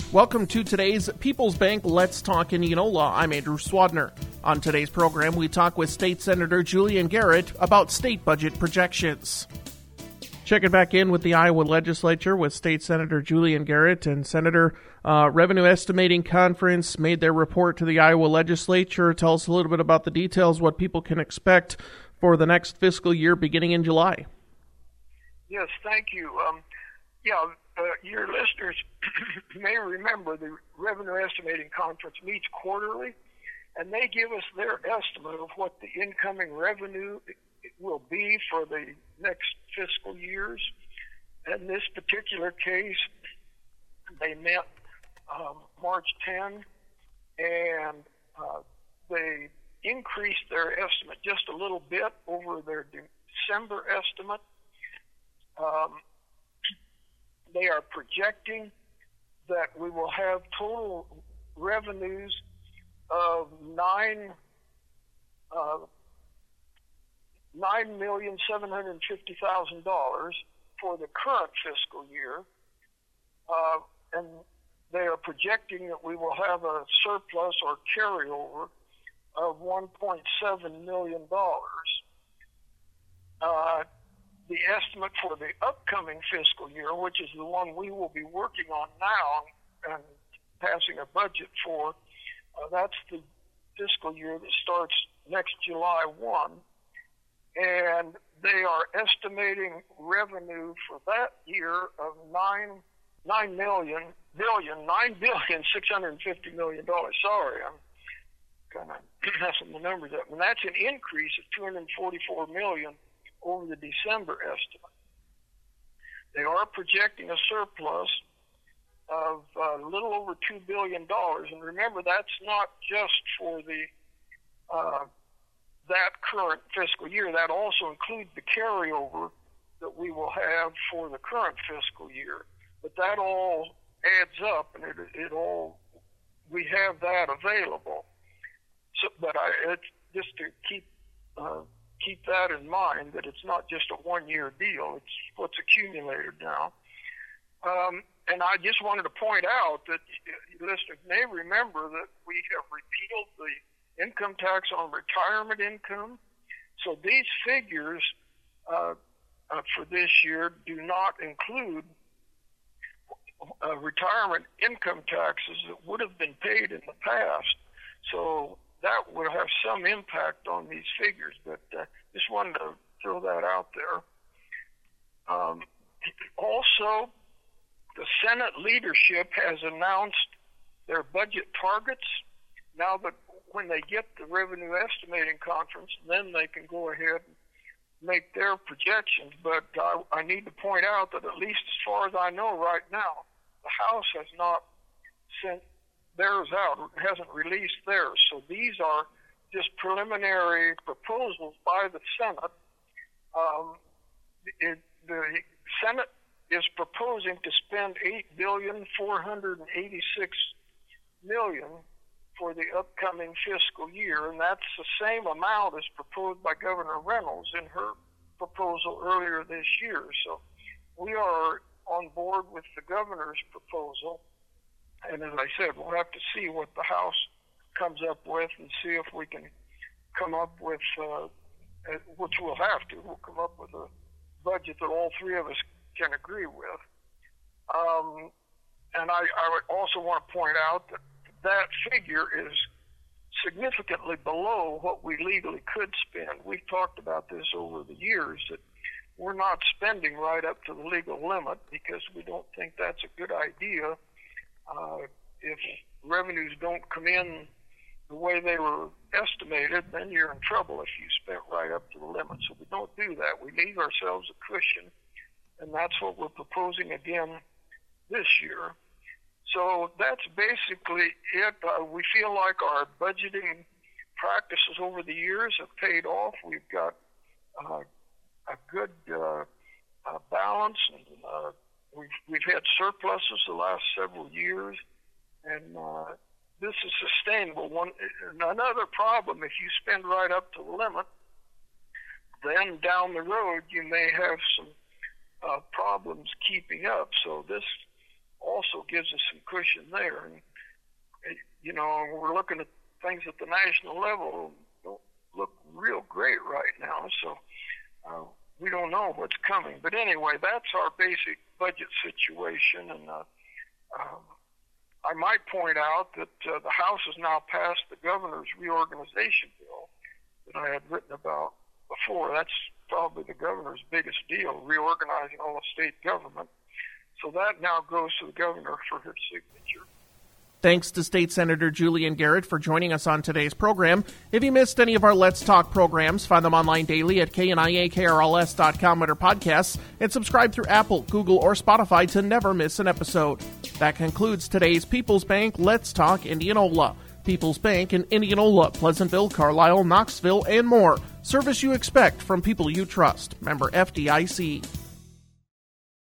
Welcome to today's People's Bank Let's Talk Indianola. I'm Andrew Swadner. On today's program, we talk with State Senator Julian Garrett about state budget projections. Checking back in with the Iowa Legislature with State Senator Julian Garrett and Senator. Revenue Estimating Conference made their report to the Iowa Legislature. Tell us a little bit about the details, what people can expect for the next fiscal year beginning in July. Yes, thank you. Your listeners may remember the Revenue Estimating Conference meets quarterly, and they give us their estimate of what the incoming revenue will be for the next fiscal years. In this particular case, they met March 10, and they increased their estimate just a little bit over their December estimate. They are projecting that we will have total revenues of $9,750,000 for the current fiscal year, and they are projecting that we will have a surplus or carryover of $1.7 million. The estimate for the upcoming fiscal year, which is the one we will be working on now and passing a budget for, that's the fiscal year that starts next July 1. And they are estimating revenue for that year of $9,650 million. Sorry, I'm kind of messing the numbers up. And that's an increase of $244 million over the December estimate. They are projecting a surplus of a little over $2 billion. And remember, that's not just for the that current fiscal year. That also includes the carryover that we will have for the current fiscal year. But that all adds up, and it all, we have that available. So, but it's just to keep that in mind, that it's not just a one-year deal. It's what's accumulated now. And I just wanted to point out that listeners may remember that we have repealed the income tax on retirement income. So these figures for this year do not include retirement income taxes that would have been paid in the past. So that will have some impact on these figures, but just wanted to throw that out there. Also, the Senate leadership has announced their budget targets. Now that when they get the Revenue Estimating Conference, then they can go ahead and make their projections. But I need to point out that at least as far as I know right now, the House has not sent theirs out, hasn't released theirs. So these are just preliminary proposals by the Senate. The Senate is proposing to spend $8,486,000,000 for the upcoming fiscal year, and that's the same amount as proposed by Governor Reynolds in her proposal earlier this year. So we are on board with the governor's proposal. And as I said, we'll have to see what the House comes up with and see if we can come up with, which we'll have to, we'll come up with a budget that all three of us can agree with. And I would also want to point out that that figure is significantly below what we legally could spend. We've talked about this over the years, that we're not spending right up to the legal limit because we don't think that's a good idea. If revenues don't come in the way they were estimated, then you're in trouble if you spent right up to the limit. So we don't do that. We leave ourselves a cushion, and that's what we're proposing again this year. So that's basically it. We feel like our budgeting practices over the years have paid off. We've got a good balance, and we've had surpluses the last several years, and this is sustainable. Another problem, if you spend right up to the limit, then down the road you may have some problems keeping up. So this also gives us some cushion there. And, we're looking at things at the national level don't look real great right now, so we don't know what's coming. But anyway, that's our basic budget situation, and I might point out that the House has now passed the governor's reorganization bill that I had written about before. That's probably the governor's biggest deal, reorganizing all the state government. So that now goes to the governor for her signature. Thanks to State Senator Julian Garrett for joining us on today's program. If you missed any of our Let's Talk programs, find them online daily at kniakrls.com under podcasts, and subscribe through Apple, Google, or Spotify to never miss an episode. That concludes today's People's Bank Let's Talk Indianola. People's Bank in Indianola, Pleasantville, Carlisle, Knoxville, and more. Service you expect from people you trust. Member FDIC.